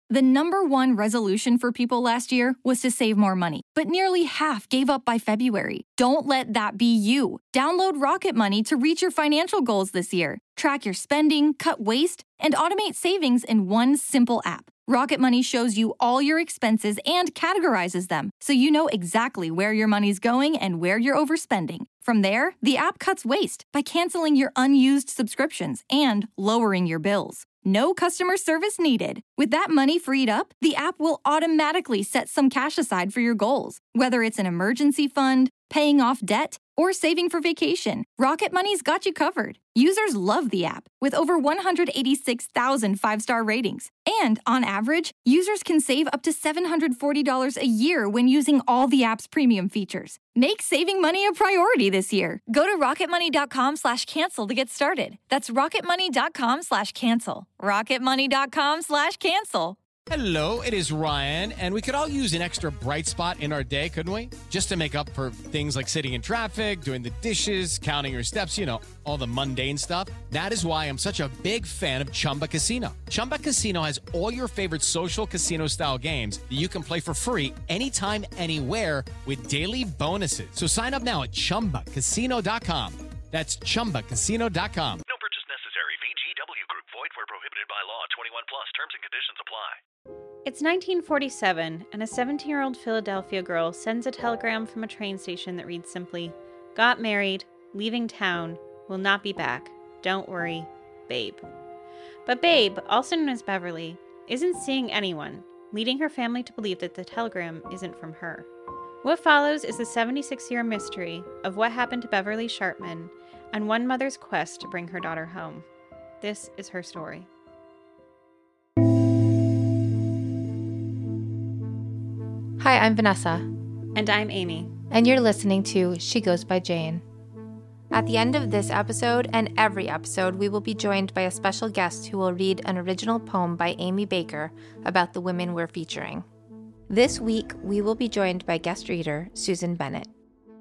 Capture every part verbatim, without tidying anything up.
The number one resolution for people last year was to save more money, but nearly half gave up by February. Don't let that be you. Download Rocket Money to reach your financial goals this year. Track your spending, cut waste, and automate savings in one simple app. Rocket Money shows you all your expenses and categorizes them, so you know exactly where your money's going and where you're overspending. From there, the app cuts waste by canceling your unused subscriptions and lowering your bills. No customer service needed. With that money freed up, the app will automatically set some cash aside for your goals. Whether it's an emergency fund, paying off debt, or saving for vacation, Rocket Money's got you covered. Users love the app, with over one hundred eighty-six thousand five-star ratings. And on average, users can save up to seven hundred forty dollars a year when using all the app's premium features. Make saving money a priority this year. Go to rocketmoney.com slash cancel to get started. That's rocketmoney.com slash cancel. rocketmoney.com slash cancel. Hello, it is Ryan, and we could all use an extra bright spot in our day, couldn't we? Just to make up for things like sitting in traffic, doing the dishes, counting your steps, you know, all the mundane stuff. That is why I'm such a big fan of Chumba Casino. Chumba Casino has all your favorite social casino-style games that you can play for free anytime, anywhere with daily bonuses. So sign up now at chumba casino dot com. That's chumba casino dot com. No purchase necessary. V G W Group. Void where prohibited by law. twenty-one plus. Terms and conditions apply. It's nineteen forty-seven, and a seventeen-year-old Philadelphia girl sends a telegram from a train station that reads simply, "Got married, leaving town, will not be back. Don't worry, Babe." But Babe, also known as Beverly, isn't seeing anyone, leading her family to believe that the telegram isn't from her. What follows is the seventy-six-year mystery of what happened to Beverly Sharpman and one mother's quest to bring her daughter home. This is her story. Hi, I'm Vanessa. And I'm Amy. And you're listening to She Goes by Jane. At the end of this episode and every episode, we will be joined by a special guest who will read an original poem by Amy Baker about the women we're featuring. This week, we will be joined by guest reader Susan Bennett.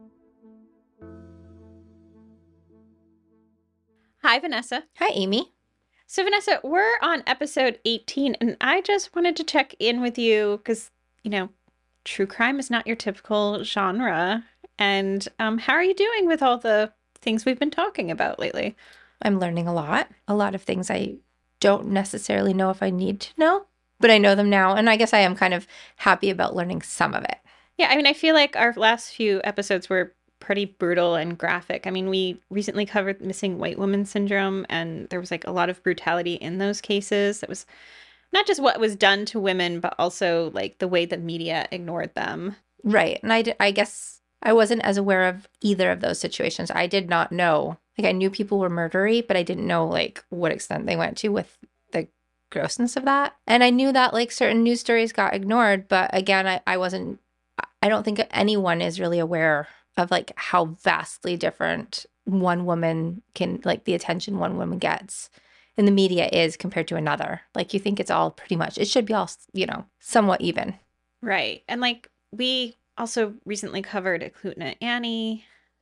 Hi, Vanessa. Hi, Amy. So, Vanessa, we're on episode eighteen, and I just wanted to check in with you because, you know, true crime is not your typical genre. And um, how are you doing with all the things we've been talking about lately? I'm learning a lot. A lot of things I don't necessarily know if I need to know, but I know them now. And I guess I am kind of happy about learning some of it. Yeah, I mean, I feel like our last few episodes were pretty brutal and graphic. I mean, we recently covered missing white woman syndrome, and there was like a lot of brutality in those cases. It was not just what was done to women, but also like the way the media ignored them. Right. And I, did, I guess I wasn't as aware of either of those situations. I did not know. Like, I knew people were murdery, but I didn't know like what extent they went to with the grossness of that. And I knew that like certain news stories got ignored. But again, I, I wasn't, I don't think anyone is really aware of like how vastly different one woman can, like the attention one woman gets in the media is compared to another. Like, you think it's all pretty much, it should be all, you know, somewhat even. Right. And like, we also recently covered Eklutna Annie,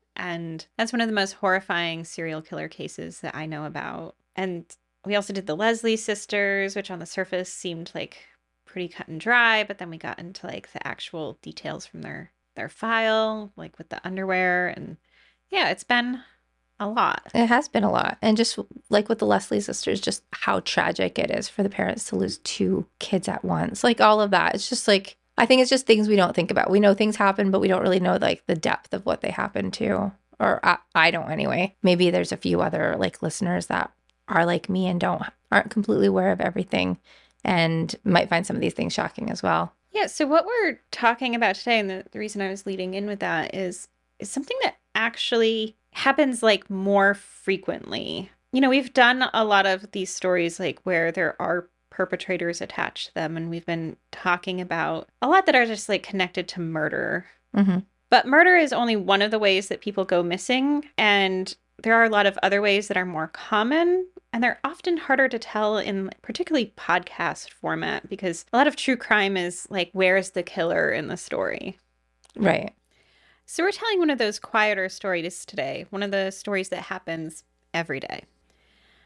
and that's one of the most horrifying serial killer cases that I know about. And we also did the Leslie sisters, which on the surface seemed like pretty cut and dry, but then we got into like the actual details from their, their file, like with the underwear. And yeah, it's been a lot. It has been a lot. And just like with the Leslie sisters, just how tragic it is for the parents to lose two kids at once. Like all of that. It's just like, I think it's just things we don't think about. We know things happen, but we don't really know like the depth of what they happen to. Or I, I don't anyway. Maybe there's a few other like listeners that are like me and don't aren't completely aware of everything and might find some of these things shocking as well. Yeah. So what we're talking about today, and the, the reason I was leading in with that is is something that actually happens like more frequently. You know, we've done a lot of these stories like where there are perpetrators attached to them, and we've been talking about a lot that are just like connected to murder. Mm-hmm. But murder is only one of the ways that people go missing, and there are a lot of other ways that are more common, and they're often harder to tell in particularly podcast format, because a lot of true crime is like, where's the killer in the story? Right. So we're telling one of those quieter stories today, one of the stories that happens every day.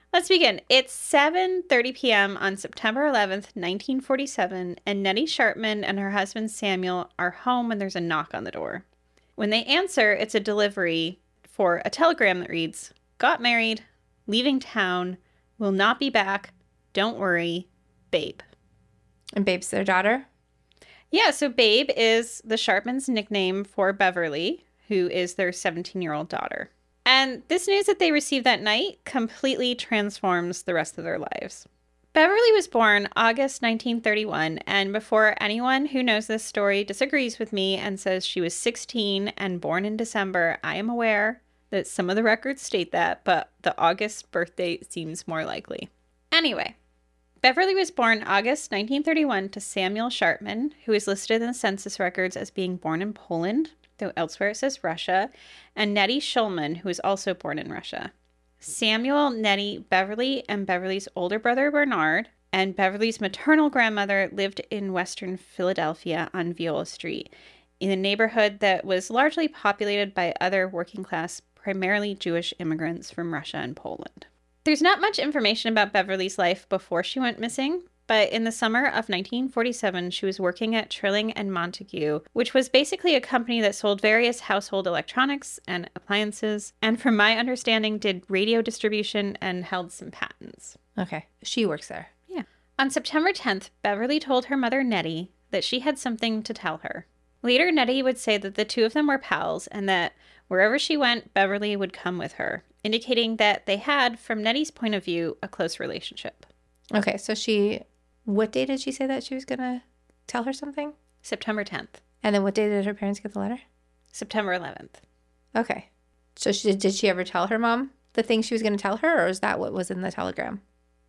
Let's begin. It's seven thirty p.m. on September eleventh, nineteen forty-seven, and Nettie Sharpman and her husband Samuel are home when there's a knock on the door. When they answer, it's a delivery for a telegram that reads, "Got married, leaving town, will not be back, don't worry, Babe." And Babe's their daughter? Yeah, so Babe is the Sharpmans' nickname for Beverly, who is their seventeen-year-old daughter. And this news that they received that night completely transforms the rest of their lives. Beverly was born August nineteen thirty-one, and before anyone who knows this story disagrees with me and says she was sixteen and born in December, I am aware that some of the records state that, but the August birth date seems more likely. Anyway, Beverly was born August nineteen thirty-one to Samuel Sharpman, who is listed in the census records as being born in Poland, though elsewhere it says Russia, and Nettie Schulman, who was also born in Russia. Samuel, Nettie, Beverly, and Beverly's older brother Bernard, and Beverly's maternal grandmother lived in western Philadelphia on Viola Street, in a neighborhood that was largely populated by other working class, primarily Jewish immigrants from Russia and Poland. There's not much information about Beverly's life before she went missing, but in the summer of nineteen forty-seven, she was working at Trilling and Montague, which was basically a company that sold various household electronics and appliances, and from my understanding, did radio distribution and held some patents. Okay. She works there. Yeah. On September tenth, Beverly told her mother, Nettie, that she had something to tell her. Later, Nettie would say that the two of them were pals and that wherever she went, Beverly would come with her, indicating that they had, from Nettie's point of view, a close relationship. Okay, so she... What day did she say that she was going to tell her something? September tenth. And then what day did her parents get the letter? September eleventh. Okay. So she, did she ever tell her mom the thing she was going to tell her, or is that what was in the telegram?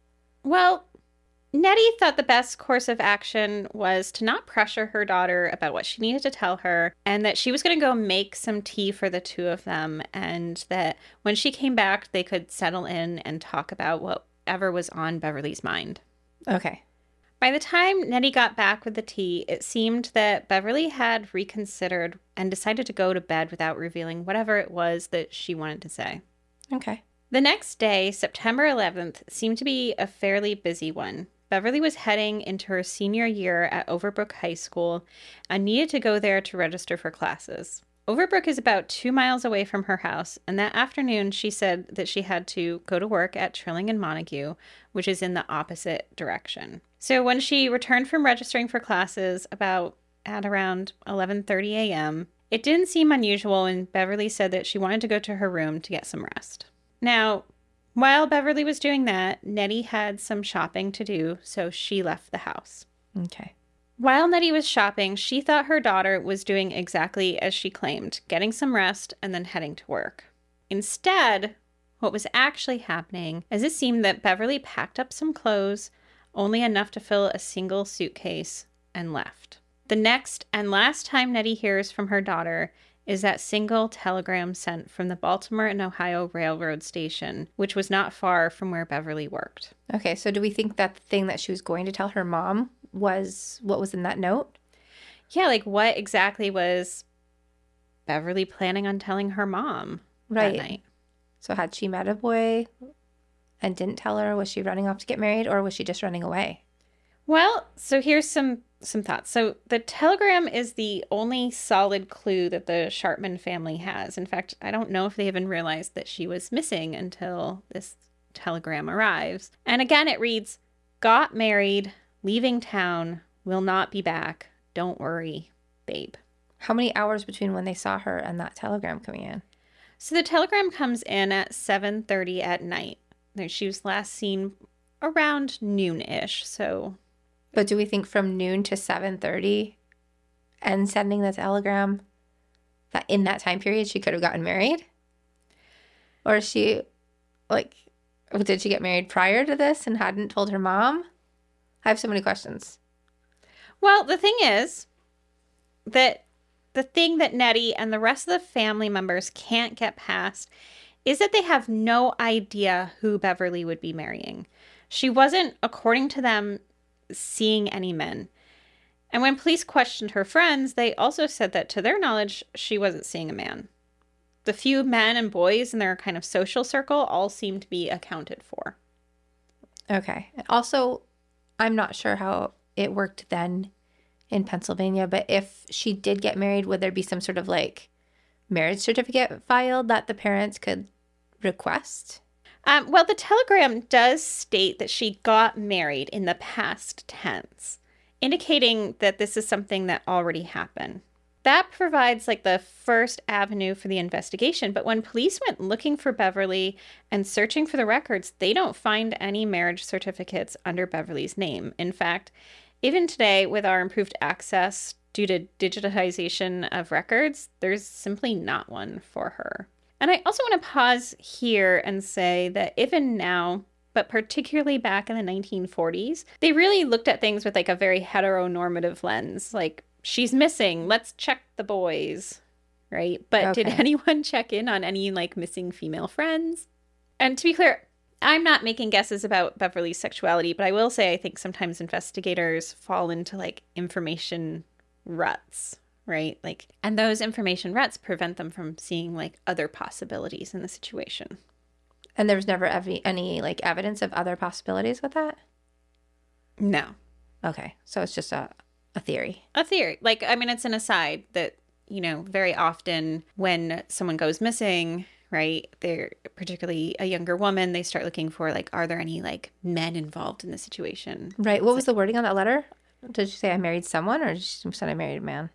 Well, Nettie thought the best course of action was to not pressure her daughter about what she needed to tell her, and that she was going to go make some tea for the two of them, and that when she came back, they could settle in and talk about whatever was on Beverly's mind. Okay. By the time Nettie got back with the tea, it seemed that Beverly had reconsidered and decided to go to bed without revealing whatever it was that she wanted to say. Okay. The next day, September eleventh, seemed to be a fairly busy one. Beverly was heading into her senior year at Overbrook High School and needed to go there to register for classes. Overbrook is about two miles away from her house, and that afternoon she said that she had to go to work at Trilling and Montague, which is in the opposite direction. So when she returned from registering for classes about at around eleven thirty a.m., it didn't seem unusual, and Beverly said that she wanted to go to her room to get some rest. Now, while Beverly was doing that, Nettie had some shopping to do, so she left the house. Okay. While Nettie was shopping, she thought her daughter was doing exactly as she claimed, getting some rest and then heading to work. Instead, what was actually happening is it seemed that Beverly packed up some clothes, only enough to fill a single suitcase, and left. The next and last time Nettie hears from her daughter is that single telegram sent from the Baltimore and Ohio Railroad Station, which was not far from where Beverly worked. Okay, so do we think that the thing that she was going to tell her mom was what was in that note? Yeah, like what exactly was Beverly planning on telling her mom right. that night? So had she met a boy and didn't tell her? Was she running off to get married, or was she just running away? Well, so here's some some thoughts. So the telegram is the only solid clue that the Sharpman family has. In fact, I don't know if they even realized that she was missing until this telegram arrives. And again, it reads, "Got married, leaving town, will not be back. Don't worry, Babe." How many hours between when they saw her and that telegram coming in? So the telegram comes in at seven thirty at night. She was last seen around noon-ish, so... But do we think from noon to seven thirty and sending the telegram that in that time period she could have gotten married? Or is she, like, did she get married prior to this and hadn't told her mom? I have so many questions. Well, the thing is that the thing that Nettie and the rest of the family members can't get past is that they have no idea who Beverly would be marrying. She wasn't, according to them, seeing any men. And when police questioned her friends, they also said that to their knowledge, she wasn't seeing a man. The few men and boys in their kind of social circle all seemed to be accounted for. Okay. Also, I'm not sure how it worked then in Pennsylvania, but if she did get married, would there be some sort of like marriage certificate filed that the parents could request? Um, well, the telegram does state that she got married in the past tense, indicating that this is something that already happened. That provides like the first avenue for the investigation. But when police went looking for Beverly and searching for the records, they don't find any marriage certificates under Beverly's name. In fact, even today, with our improved access due to digitization of records, there's simply not one for her. And I also want to pause here and say that even now, but particularly back in the nineteen forties, they really looked at things with like a very heteronormative lens. Like, she's missing, let's check the boys, right? But Okay. did anyone check in on any like missing female friends? And to be clear, I'm not making guesses about Beverly's sexuality, but I will say I think sometimes investigators fall into like information ruts, right? Like, and those information ruts prevent them from seeing like other possibilities in the situation. And there was never ev- any like evidence of other possibilities with that? No. Okay. So it's just a, a theory. A theory. Like, I mean, it's an aside that, you know, very often when someone goes missing, right, they're particularly a younger woman, they start looking for like, are there any like men involved in the situation? Right. What was the wording on that letter? Did you say I married someone, or did you say I married a man?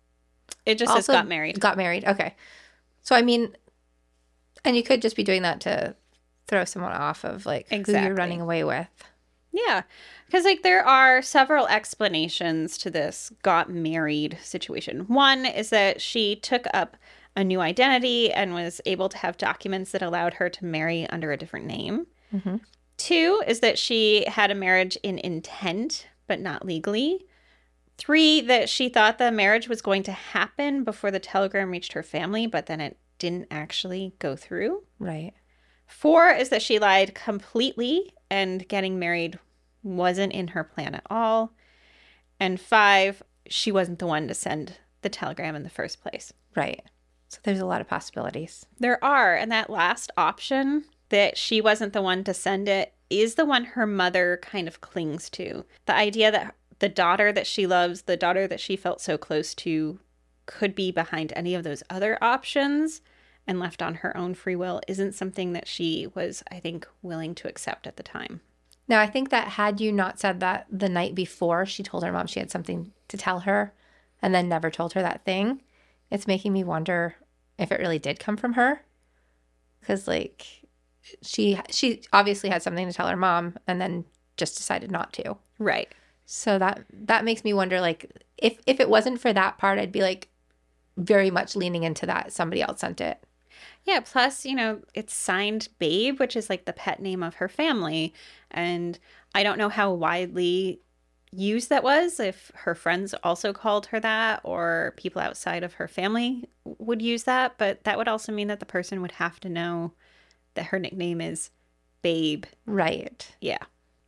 It just says got married. Got married. Okay. So, I mean, and you could just be doing that to throw someone off of like who Exactly. you're running away with. Yeah. Because like there are several explanations to this got married situation. One is that she took up a new identity and was able to have documents that allowed her to marry under a different name. Mm-hmm. Two is that she had a marriage in intent, but not legally. Three, that she thought the marriage was going to happen before the telegram reached her family, but then it didn't actually go through. Right. Four is that she lied completely and getting married wasn't in her plan at all. And five, she wasn't the one to send the telegram in the first place. Right. So there's a lot of possibilities. There are. And that last option, that she wasn't the one to send it, is the one her mother kind of clings to. The idea that the daughter that she loves, the daughter that she felt so close to, could be behind any of those other options and left on her own free will isn't something that she was, I think, willing to accept at the time. Now, I think that had you not said that the night before she told her mom she had something to tell her and then never told her that thing, it's making me wonder if it really did come from her. Because, like, she she obviously had something to tell her mom and then just decided not to. Right. So that that makes me wonder, like, if, if it wasn't for that part, I'd be, like, very much leaning into that somebody else sent it. Yeah, plus, you know, it's signed Babe, which is like the pet name of her family. And I don't know how widely used that was, if her friends also called her that or people outside of her family would use that. But that would also mean that the person would have to know that her nickname is Babe. Right. Yeah.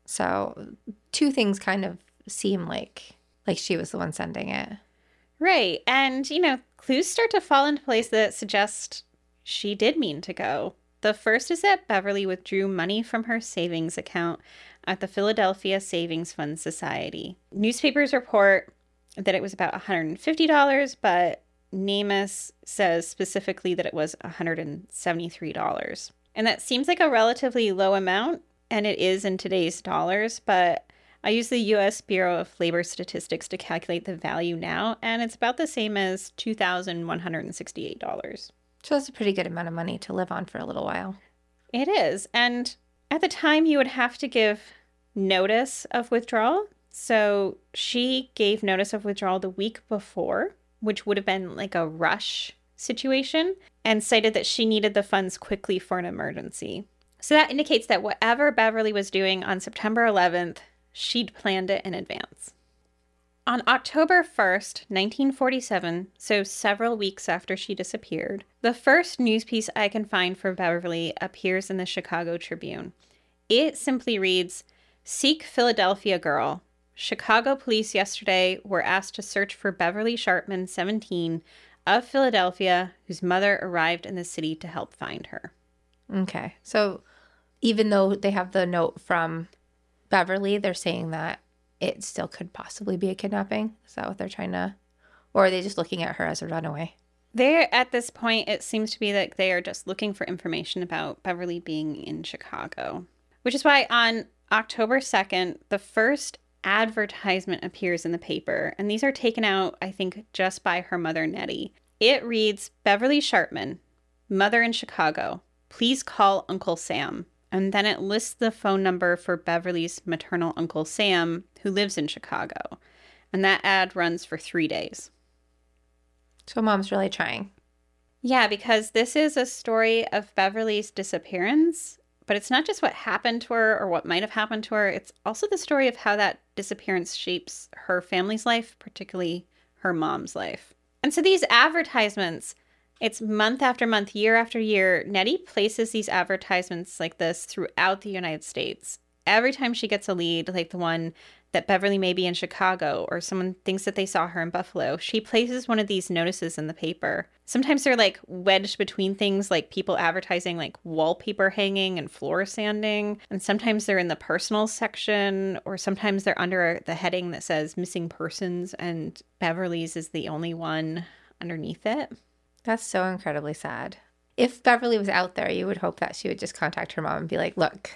So two things kind of seem like like she was the one sending it. Right. And, you know, clues start to fall into place that suggest she did mean to go. The first is that Beverly withdrew money from her savings account at the Philadelphia Savings Fund Society. Newspapers report that it was about one hundred fifty dollars, but NamUs says specifically that it was one hundred seventy-three dollars. And that seems like a relatively low amount, and it is in today's dollars, but I use the U S Bureau of Labor Statistics to calculate the value now, and it's about the same as two thousand one hundred sixty-eight dollars. So that's a pretty good amount of money to live on for a little while. It is. And at the time, you would have to give notice of withdrawal. So she gave notice of withdrawal the week before, which would have been like a rush situation, and cited that she needed the funds quickly for an emergency. So that indicates that whatever Beverly was doing on September eleventh, she'd planned it in advance. On October first, nineteen forty-seven, so several weeks after she disappeared, the first news piece I can find for Beverly appears in the Chicago Tribune. It simply reads, "Seek Philadelphia girl. Chicago police yesterday were asked to search for Beverly Sharpman, seventeen, of Philadelphia, whose mother arrived in the city to help find her." Okay. So even though they have the note from Beverly, they're saying that it still could possibly be a kidnapping. Is that what they're trying to, or are they just looking at her as a runaway? They're at this point, it seems to be that they are just looking for information about Beverly being in Chicago, which is why on October second, the first advertisement appears in the paper, and these are taken out, I think, just by her mother, Nettie. It reads, Beverly Sharpman, mother in Chicago, please call Uncle Sam. And then it lists the phone number for Beverly's maternal uncle, Sam, who lives in Chicago. And that ad runs for three days. So mom's really trying. Yeah, because this is a story of Beverly's disappearance, but it's not just what happened to her or what might have happened to her. It's also the story of how that disappearance shapes her family's life, particularly her mom's life. And so these advertisements, it's month after month, year after year. Nettie places these advertisements like this throughout the United States. Every time she gets a lead, like the one that Beverly may be in Chicago or someone thinks that they saw her in Buffalo, she places one of these notices in the paper. Sometimes they're like wedged between things like people advertising like wallpaper hanging and floor sanding. And sometimes they're in the personal section, or sometimes they're under the heading that says missing persons, and Beverly's is the only one underneath it. That's so incredibly sad. If Beverly was out there, you would hope that she would just contact her mom and be like, look,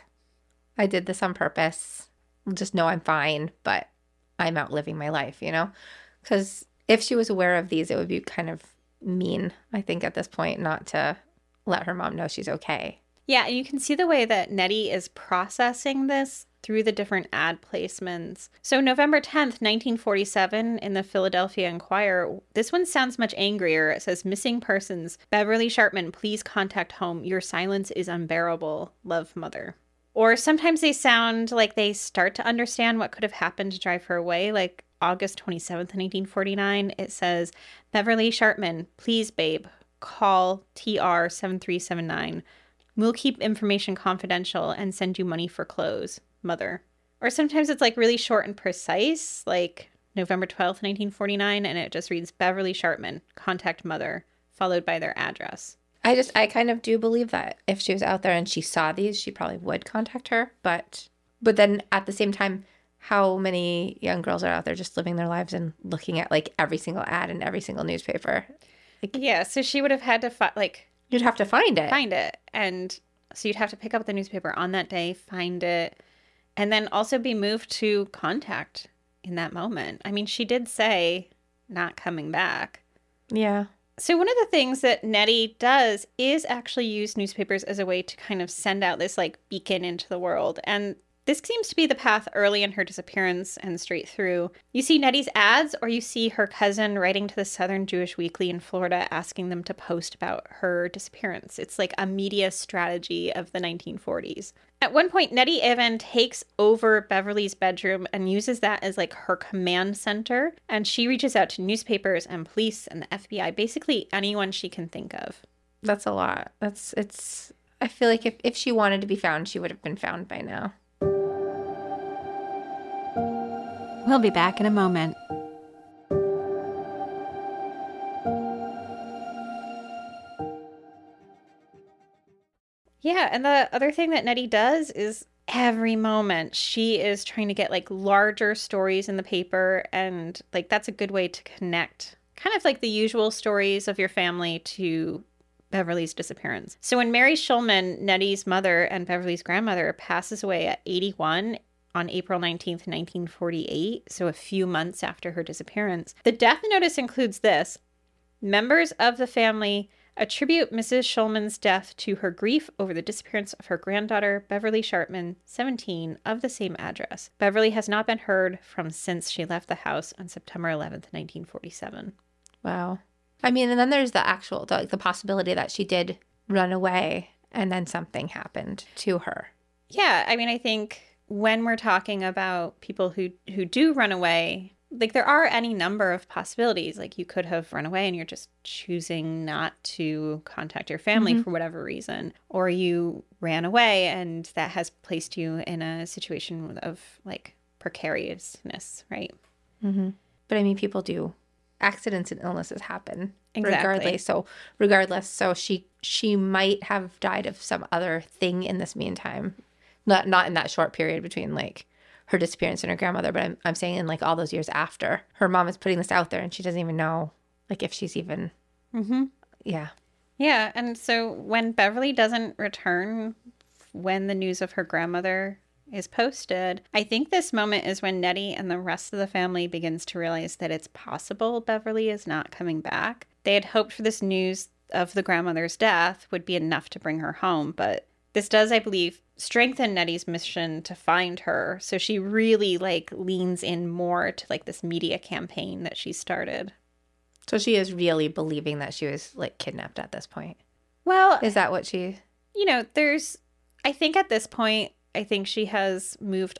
I did this on purpose. Just know I'm fine, but I'm out living my life, you know? Because if she was aware of these, it would be kind of mean, I think, at this point, not to let her mom know she's okay. Yeah, and you can see the way that Nettie is processing this through the different ad placements. So November tenth, nineteen forty-seven, in the Philadelphia Inquirer, this one sounds much angrier. It says, missing persons, Beverly Sharpman, please contact home. Your silence is unbearable. Love, mother. Or sometimes they sound like they start to understand what could have happened to drive her away. Like August twenty-seventh, nineteen forty-nine, it says, Beverly Sharpman, please, babe, call T R seven three seven nine. We'll keep information confidential and send you money for clothes, mother. Or sometimes it's like really short and precise, like November twelfth, nineteen forty-nine, and it just reads, Beverly Sharpman, contact mother, followed by their address. I just, I kind of do believe that if she was out there and she saw these, she probably would contact her. But, but then at the same time, how many young girls are out there just living their lives and looking at like every single ad in every single newspaper? Like, Yeah, so she would have had to, fi- like, you'd have to find it. find it. And so you'd have to pick up the newspaper on that day, find it, and then also be moved to contact in that moment. I mean, she did say not coming back. Yeah. So one of the things that Nettie does is actually use newspapers as a way to kind of send out this like beacon into the world. And this seems to be the path early in her disappearance and straight through. You see Nettie's ads, or you see her cousin writing to the Southern Jewish Weekly in Florida asking them to post about her disappearance. It's like a media strategy of the nineteen forties. At one point, Nettie even takes over Beverly's bedroom and uses that as like her command center. And she reaches out to newspapers and police and the F B I, basically anyone she can think of. That's a lot. That's, it's, I feel like if, if she wanted to be found, she would have been found by now. We'll be back in a moment. Yeah, and the other thing that Nettie does is every moment she is trying to get like larger stories in the paper, and like that's a good way to connect kind of like the usual stories of your family to Beverly's disappearance. So when Mary Shulman, Nettie's mother and Beverly's grandmother, passes away at eighty-one on April nineteenth, nineteen forty-eight, so a few months after her disappearance, the death notice includes this: members of the family attribute Missus Shulman's death to her grief over the disappearance of her granddaughter, Beverly Sharpman, seventeen, of the same address. Beverly has not been heard from since she left the house on September eleventh, nineteen forty-seven. Wow. I mean, and then there's the actual, the, like the possibility that she did run away and then something happened to her. Yeah, I mean, I think when we're talking about people who, who do run away, like there are any number of possibilities. Like you could have run away and you're just choosing not to contact your family mm-hmm. for whatever reason. Or you ran away and that has placed you in a situation of like precariousness, right? Mm-hmm. But I mean, people do. Accidents and illnesses happen. Exactly. Regardless. So regardless. So she she might have died of some other thing in this meantime. Not not in that short period between like her disappearance and her grandmother, but I'm, I'm saying in like all those years after, her mom is putting this out there and she doesn't even know like if she's even, Mm-hmm. yeah. Yeah, and so when Beverly doesn't return when the news of her grandmother is posted, I think this moment is when Nettie and the rest of the family begins to realize that it's possible Beverly is not coming back. They had hoped for this news of the grandmother's death would be enough to bring her home, but this does, I believe, strengthen Nettie's mission to find her. So she really like leans in more to like this media campaign that she started. So she is really believing that she was like kidnapped at this point. Well, Is that what she... you know, there's, I think at this point, I think she has moved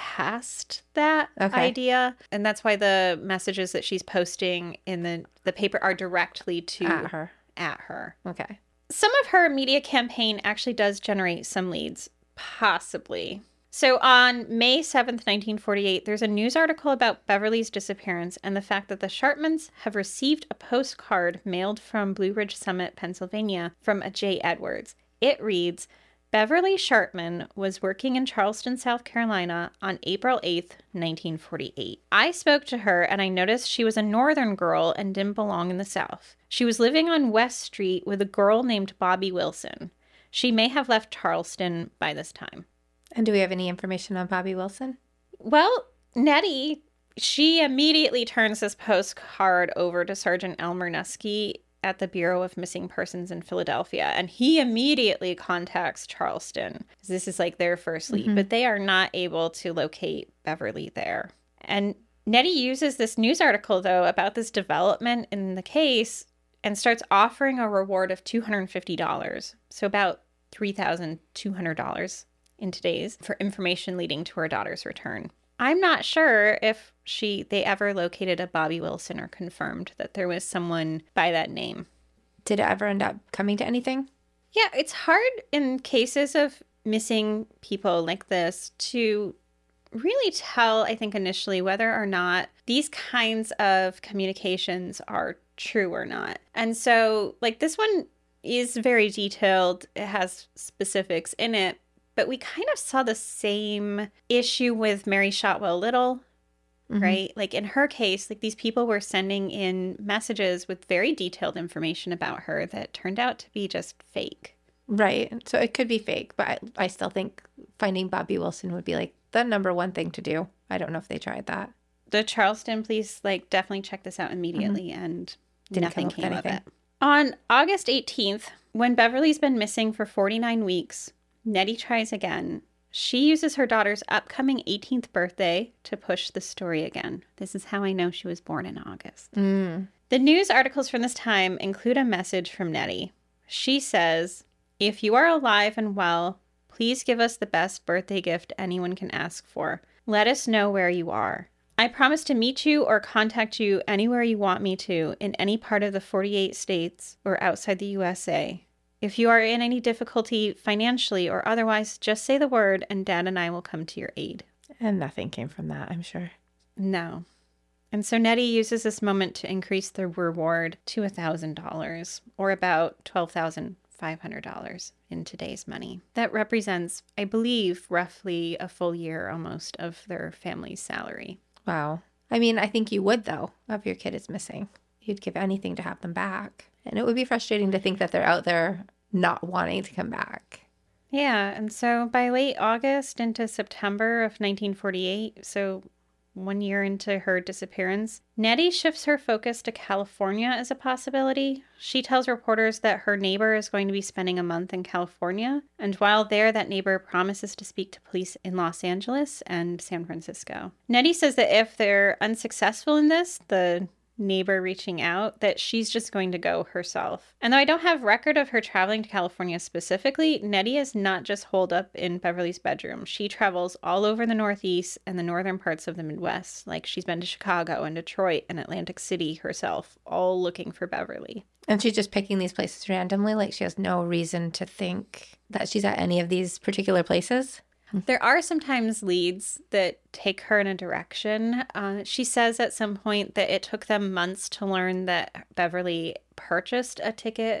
past that Okay. idea. And that's why the messages that she's posting in the, the paper are directly to At her. At her. Okay. Some of her media campaign actually does generate some leads, possibly. So on May seventh, nineteen forty-eight, there's a news article about Beverly's disappearance and the fact that the Sharpmans have received a postcard mailed from Blue Ridge Summit, Pennsylvania, from a J. Edwards. It reads, Beverly Sharpman was working in Charleston, South Carolina on April eighth, nineteen forty-eight. I spoke to her and I noticed she was a northern girl and didn't belong in the South. She was living on West Street with a girl named Bobby Wilson. She may have left Charleston by this time. And do we have any information on Bobby Wilson? Well, Nettie, she immediately turns this postcard over to Sergeant Elmer Nuske at the Bureau of Missing Persons in Philadelphia, and he immediately contacts Charleston. This is like their first lead, Mm-hmm. but they are not able to locate Beverly there. And Nettie uses this news article, though, about this development in the case and starts offering a reward of two hundred fifty dollars, so about three thousand two hundred dollars in today's, for information leading to her daughter's return. I'm not sure if she they ever located a Bobby Wilson or confirmed that there was someone by that name. Did it ever end up coming to anything? Yeah, it's hard in cases of missing people like this to really tell, I think, initially whether or not these kinds of communications are true or not. And so, like, this one is very detailed. It has specifics in it. But we kind of saw the same issue with Mary Shotwell Little, Mhm. right? Like in her case, like these people were sending in messages with very detailed information about her that turned out to be just fake. Right. So it could be fake, but I, I still think finding Bobby Wilson would be like the number one thing to do. I don't know if they tried that. The Charleston police like definitely checked this out immediately and Didn't nothing come up with came of anything. it. On August eighteenth, when Beverly's been missing for forty-nine weeks, Nettie tries again. She uses her daughter's upcoming eighteenth birthday to push the story again. This is how I know she was born in August. Mm. The news articles from this time include a message from Nettie. She says, if you are alive and well, please give us the best birthday gift anyone can ask for. Let us know where you are. I promise to meet you or contact you anywhere you want me to in any part of the forty-eight states or outside the U S A. If you are in any difficulty financially or otherwise, just say the word and Dad and I will come to your aid. And nothing came from that, I'm sure. No. And so Nettie uses this moment to increase the reward to one thousand dollars, or about twelve thousand five hundred dollars in today's money. That represents, I believe, roughly a full year almost of their family's salary. Wow. I mean, I think you would, though, if your kid is missing. You'd give anything to have them back. And it would be frustrating to think that they're out there not wanting to come back. Yeah, and so by late August into September of nineteen forty-eight, so one year into her disappearance, Nettie shifts her focus to California as a possibility. She tells reporters that her neighbor is going to be spending a month in California, and while there, that neighbor promises to speak to police in Los Angeles and San Francisco. Nettie says that if they're unsuccessful in this, the neighbor reaching out, that she's just going to go herself. And though I don't have record of her traveling to California specifically, Nettie is not just holed up in Beverly's bedroom. She travels all over the Northeast and the northern parts of the Midwest. Like she's been to Chicago and Detroit and Atlantic City herself, all looking for Beverly. And she's just picking these places randomly, like she has no reason to think that she's at any of these particular places. There are sometimes leads that take her in a direction. Uh, she says at some point that it took them months to learn that Beverly purchased a ticket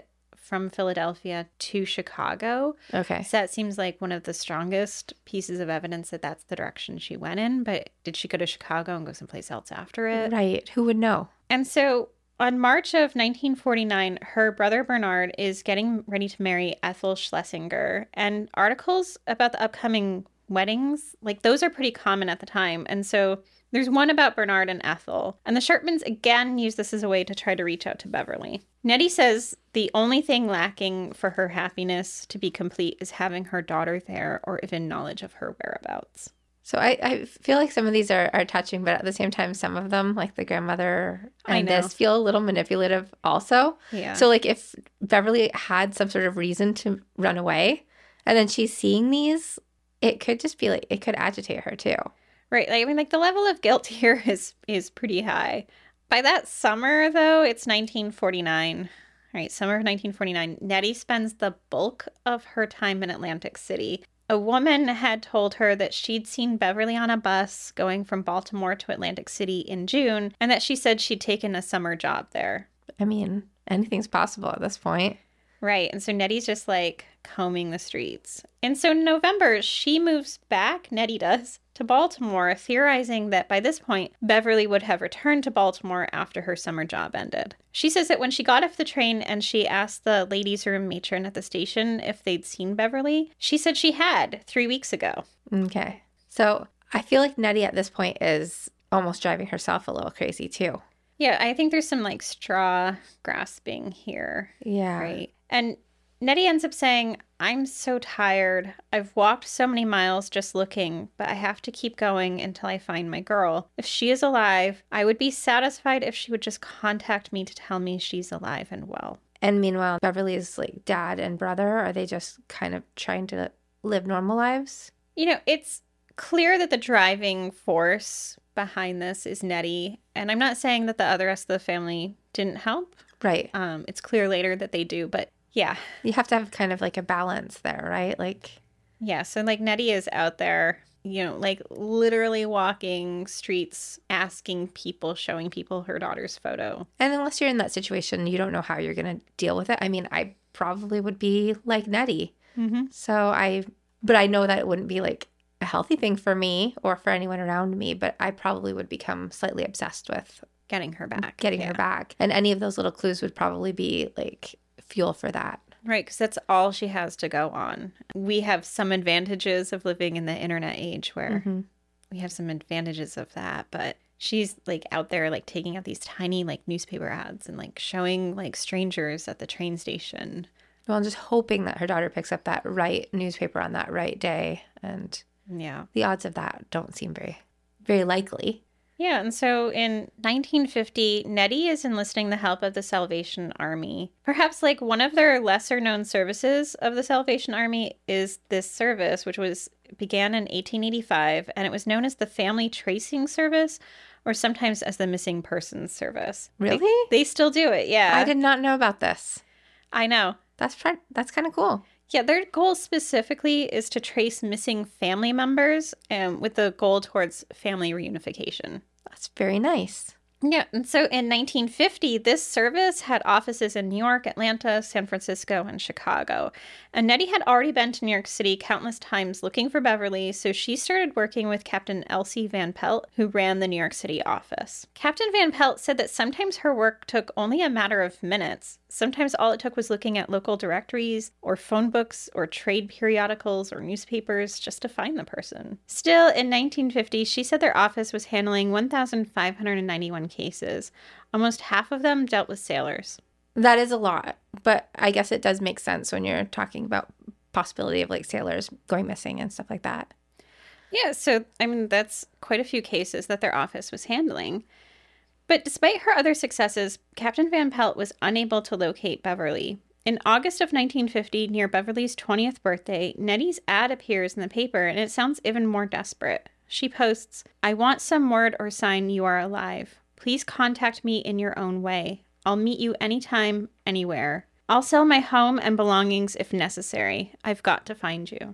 from Philadelphia to Chicago. Okay. So that seems like one of the strongest pieces of evidence that that's the direction she went in. But did she go to Chicago and go someplace else after it? Right. Who would know? And so on March of nineteen forty-nine, her brother Bernard is getting ready to marry Ethel Schlesinger. And articles about the upcoming weddings, like those are pretty common at the time. And so there's one about Bernard and Ethel. And the Sharpmans again use this as a way to try to reach out to Beverly. Nettie says the only thing lacking for her happiness to be complete is having her daughter there or even knowledge of her whereabouts. So I, I feel like some of these are, are touching, but at the same time, some of them, like the grandmother I and know. this, feel a little manipulative also. Yeah. So like if Beverly had some sort of reason to run away and then she's seeing these, it could just be like, it could agitate her too. Right. Like, I mean, like the level of guilt here is is pretty high. By that summer, though, it's nineteen forty-nine. Right. Summer of nineteen forty-nine. Nettie spends the bulk of her time in Atlantic City. A woman had told her that she'd seen Beverly on a bus going from Baltimore to Atlantic City in June, and that she said she'd taken a summer job there. I mean, anything's possible at this point. Right. And so Nettie's just like combing the streets. And so in November, she moves back, Nettie does, to Baltimore, theorizing that by this point, Beverly would have returned to Baltimore after her summer job ended. She says that when she got off the train and she asked the ladies' room matron at the station if they'd seen Beverly, she said she had three weeks ago. Okay. So I feel like Nettie at this point is almost driving herself a little crazy too. Yeah, I think there's some like straw grasping here. Yeah. Right. And Nettie ends up saying, I'm so tired. I've walked so many miles just looking, but I have to keep going until I find my girl. If she is alive, I would be satisfied if she would just contact me to tell me she's alive and well. And meanwhile, Beverly's like dad and brother, are they just kind of trying to live normal lives? You know, it's clear that the driving force behind this is Nettie. And I'm not saying that the other rest of the family didn't help. Right. Um, it's clear later that they do, but yeah. You have to have kind of like a balance there, right? Like, Yeah, so like Nettie is out there, you know, like literally walking streets, asking people, showing people her daughter's photo. and unless you're in that situation, you don't know how you're going to deal with it. I mean, I probably would be like Nettie. Mm-hmm. So I, but I know that it wouldn't be like a healthy thing for me or for anyone around me, but I probably would become slightly obsessed with Getting her back. getting Yeah. her back. And any of those little clues would probably be like fuel for that. Right, because that's all she has to go on. We have some advantages of living in the internet age where Mm-hmm. we have some advantages of that, but she's like out there like taking out these tiny like newspaper ads and like showing like strangers at the train station. Well, I'm just hoping that her daughter picks up that right newspaper on that right day. And Yeah. the odds of that don't seem very, very likely. Yeah, and so in nineteen fifty, Nettie is enlisting the help of the Salvation Army. Perhaps like one of their lesser known services of the Salvation Army is this service, which was began in eighteen eighty-five, and it was known as the Family Tracing Service, or sometimes as the Missing Persons Service. Really? They, they still do it, yeah. I did not know about this. I know. That's fr- that's kind of cool. Yeah, their goal specifically is to trace missing family members um, with the goal towards family reunification. That's very nice. Yeah, and so in nineteen fifty, this service had offices in New York, Atlanta, San Francisco, and Chicago. And Nettie had already been to New York City countless times looking for Beverly, so she started working with Captain Elsie Van Pelt, who ran the New York City office. Captain Van Pelt said that sometimes her work took only a matter of minutes. Sometimes all it took was looking at local directories or phone books or trade periodicals or newspapers just to find the person. Still, in nineteen fifty, she said their office was handling one thousand five hundred ninety-one cases. Almost half of them dealt with sailors. That is a lot, but I guess it does make sense when you're talking about possibility of like sailors going missing and stuff like that. Yeah, so, I mean, that's quite a few cases that their office was handling. But despite her other successes, Captain Van Pelt was unable to locate Beverly. In August of nineteen fifty, near Beverly's twentieth birthday, Nettie's ad appears in the paper, and it sounds even more desperate. She posts, "I want some word or sign you are alive. Please contact me in your own way. I'll meet you anytime, anywhere. I'll sell my home and belongings if necessary. I've got to find you."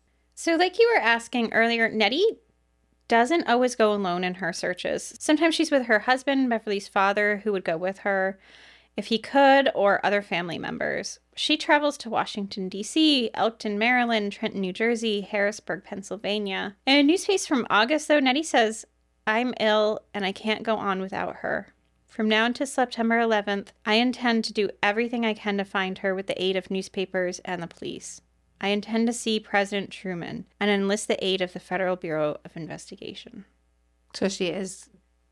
So like you were asking earlier, Nettie doesn't always go alone in her searches. Sometimes she's with her husband, Beverly's father, who would go with her. if he could, or other family members. She travels to Washington, D C, Elkton, Maryland, Trenton, New Jersey, Harrisburg, Pennsylvania. In a news piece from August, though, Nettie says, "I'm ill and I can't go on without her. From now until September eleventh, I intend to do everything I can to find her with the aid of newspapers and the police. I intend to see President Truman and enlist the aid of the Federal Bureau of Investigation." So she is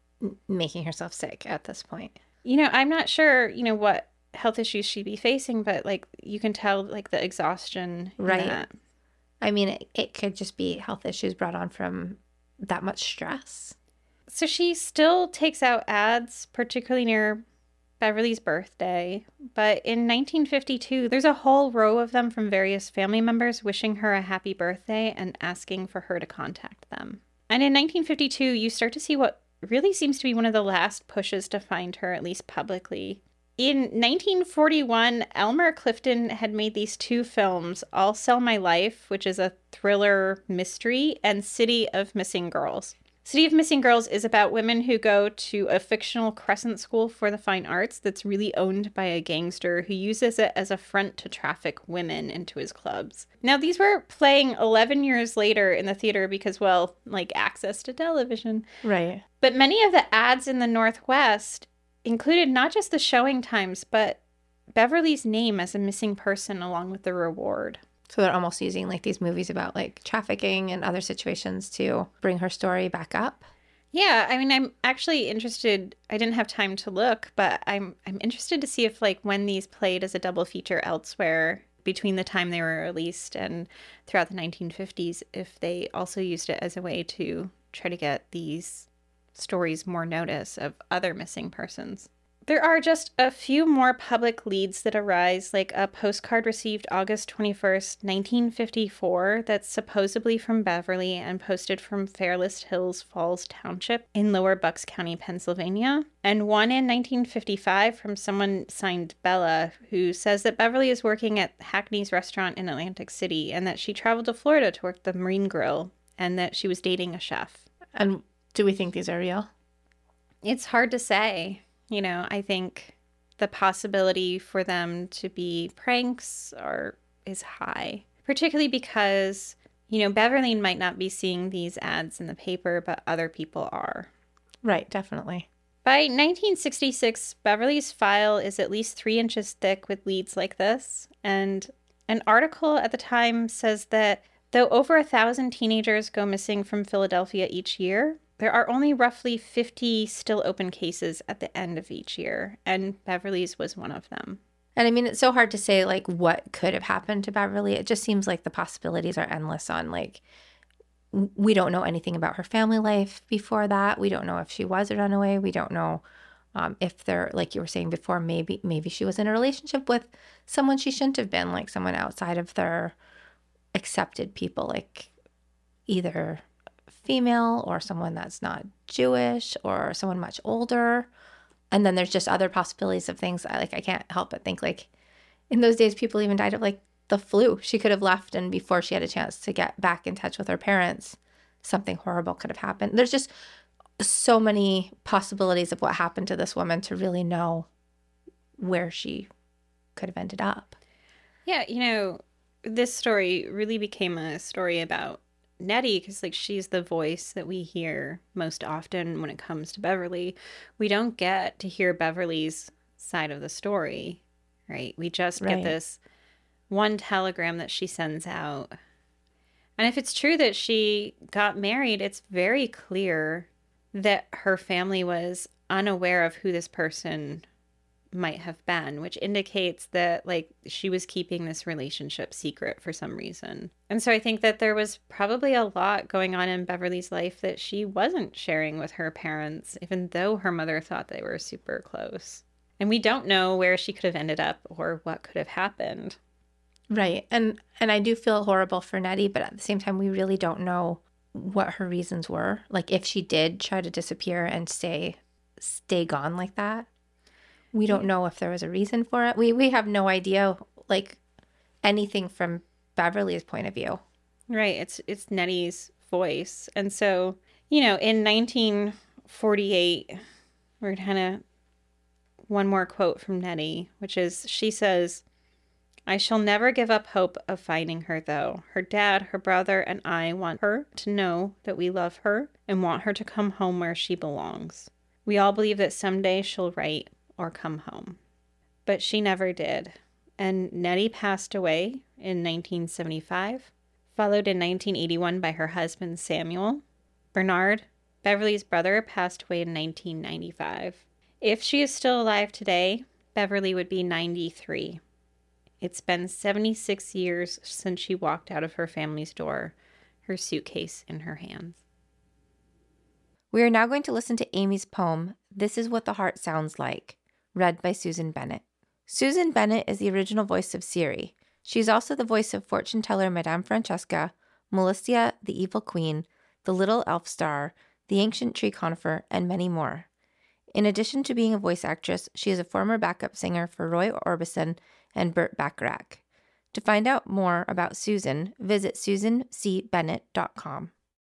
making herself sick at this point. You know, I'm not sure, you know, what health issues she'd be facing, but like you can tell like the exhaustion. Right. In that. I mean, it, it could just be health issues brought on from that much stress. So she still takes out ads, particularly near Beverly's birthday. But in nineteen fifty-two, there's a whole row of them from various family members wishing her a happy birthday and asking for her to contact them. And in nineteen fifty-two, you start to see what really seems to be one of the last pushes to find her, at least publicly. In nineteen forty-one, Elmer Clifton had made these two films, I'll Sell My Life, which is a thriller mystery, and City of Missing Girls. City of Missing Girls is about women who go to a fictional crescent school for the fine arts that's really owned by a gangster who uses it as a front to traffic women into his clubs. Now, these were playing eleven years later in the theater because, well, like access to television. Right. But many of the ads in the Northwest included not just the showing times, but Beverly's name as a missing person along with the reward. So they're almost using like these movies about like trafficking and other situations to bring her story back up. Yeah, I mean, I'm actually interested. I didn't have time to look, but I'm I'm interested to see if like when these played as a double feature elsewhere between the time they were released and throughout the nineteen fifties, if they also used it as a way to try to get these stories more notice of other missing persons. There are just a few more public leads that arise, like a postcard received August twenty-first, nineteen fifty-four, that's supposedly from Beverly and posted from Fairless Hills Falls Township in Lower Bucks County, Pennsylvania, and one in nineteen fifty-five from someone signed Bella, who says that Beverly is working at Hackney's restaurant in Atlantic City and that she traveled to Florida to work the Marine Grill and that she was dating a chef. And do we think these are real? It's hard to say. You know, I think the possibility for them to be pranks are is high, particularly because, you know, Beverly might not be seeing these ads in the paper, but other people are. Right, definitely. By nineteen sixty-six, Beverly's file is at least three inches thick with leads like this. And an article at the time says that though over a thousand teenagers go missing from Philadelphia each year, there are only roughly fifty still open cases at the end of each year, and Beverly's was one of them. And I mean, it's so hard to say, like, what could have happened to Beverly. It just seems like the possibilities are endless on, like, we don't know anything about her family life before that. We don't know if she was a runaway. We don't know um, if they're, like you were saying before, maybe maybe she was in a relationship with someone she shouldn't have been, like someone outside of their accepted people, like either female or someone that's not Jewish or someone much older. And then there's just other possibilities of things. I like I can't help but think like in those days people even died of like the flu. She could have left and before she had a chance to get back in touch with her parents, something horrible could have happened. There's just so many possibilities of what happened to this woman to really know where she could have ended up. Yeah, you know, this story really became a story about Nettie because like she's the voice that we hear most often when it comes to Beverly. We don't get to hear Beverly's side of the story, right? We just Right. get this one telegram that she sends out. And if it's true that she got married, it's very clear that her family was unaware of who this person might have been, which indicates that like she was keeping this relationship secret for some reason. And so I think that there was probably a lot going on in Beverly's life that she wasn't sharing with her parents, even though her mother thought they were super close. And we don't know where she could have ended up or what could have happened. Right. And and I do feel horrible for Nettie, but at the same time we really don't know what her reasons were. Like if she did try to disappear and stay stay gone like that. We don't know if there was a reason for it. We we have no idea, like, anything from Beverly's point of view. Right. It's it's Nettie's voice. And so, you know, in nineteen forty-eight, we're kind of one more quote from Nettie, which is, she says, "I shall never give up hope of finding her, though. Her dad, her brother, and I want her to know that we love her and want her to come home where she belongs. We all believe that someday she'll write or come home." But she never did. And Nettie passed away in nineteen seventy-five, followed in nineteen eighty-one by her husband Samuel. Bernard, Beverly's brother, passed away in nineteen ninety-five. If she is still alive today, Beverly would be ninety-three. It's been seventy-six years since she walked out of her family's door, her suitcase in her hands. We are now going to listen to Amy's poem, This Is What the Heart Sounds Like, read by Susan Bennett. Susan Bennett is the original voice of Ciri. She's also the voice of fortune teller Madame Francesca, Melissa the Evil Queen, the Little Elf Star, the Ancient Tree Conifer, and many more. In addition to being a voice actress, she is a former backup singer for Roy Orbison and Burt Bacharach. To find out more about Susan, visit susan c bennett dot com.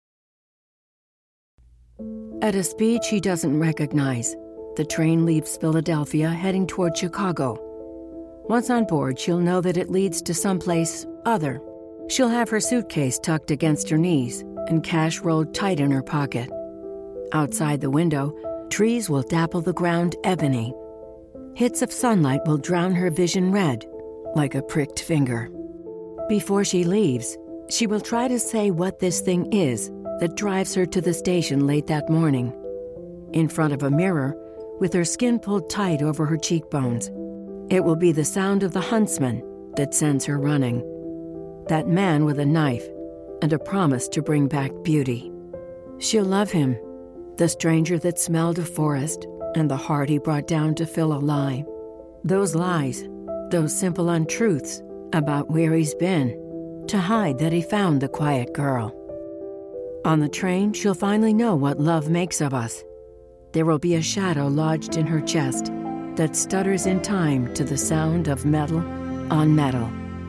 At a speed she doesn't recognize, the train leaves Philadelphia heading toward Chicago. Once on board, she'll know that it leads to someplace other. She'll have her suitcase tucked against her knees and cash rolled tight in her pocket. Outside the window, trees will dapple the ground ebony. Hits of sunlight will drown her vision red, like a pricked finger. Before she leaves, she will try to say what this thing is that drives her to the station late that morning. In front of a mirror, with her skin pulled tight over her cheekbones, it will be the sound of the huntsman that sends her running. That man with a knife and a promise to bring back beauty. She'll love him, the stranger that smelled a forest and the heart he brought down to fill a lie. Those lies, those simple untruths about where he's been, to hide that he found the quiet girl. On the train, she'll finally know what love makes of us. There will be a shadow lodged in her chest that stutters in time to the sound of metal on metal.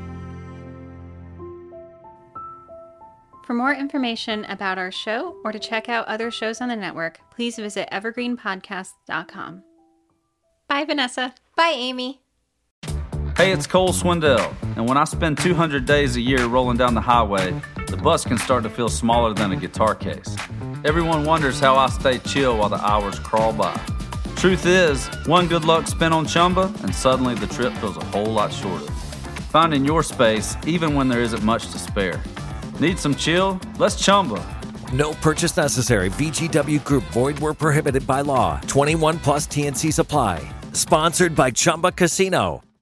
For more information about our show or to check out other shows on the network, please visit evergreen podcast dot com. Bye, Vanessa. Bye, Amy. Hey, it's Cole Swindell, and when I spend two hundred days a year rolling down the highway, the bus can start to feel smaller than a guitar case. Everyone wonders how I stay chill while the hours crawl by. Truth is, one good luck spin on Chumba, and suddenly the trip feels a whole lot shorter. Finding your space, even when there isn't much to spare. Need some chill? Let's Chumba. No purchase necessary. V G W Group. Void where prohibited by law. twenty-one plus T N C Supply. Sponsored by Chumba Casino.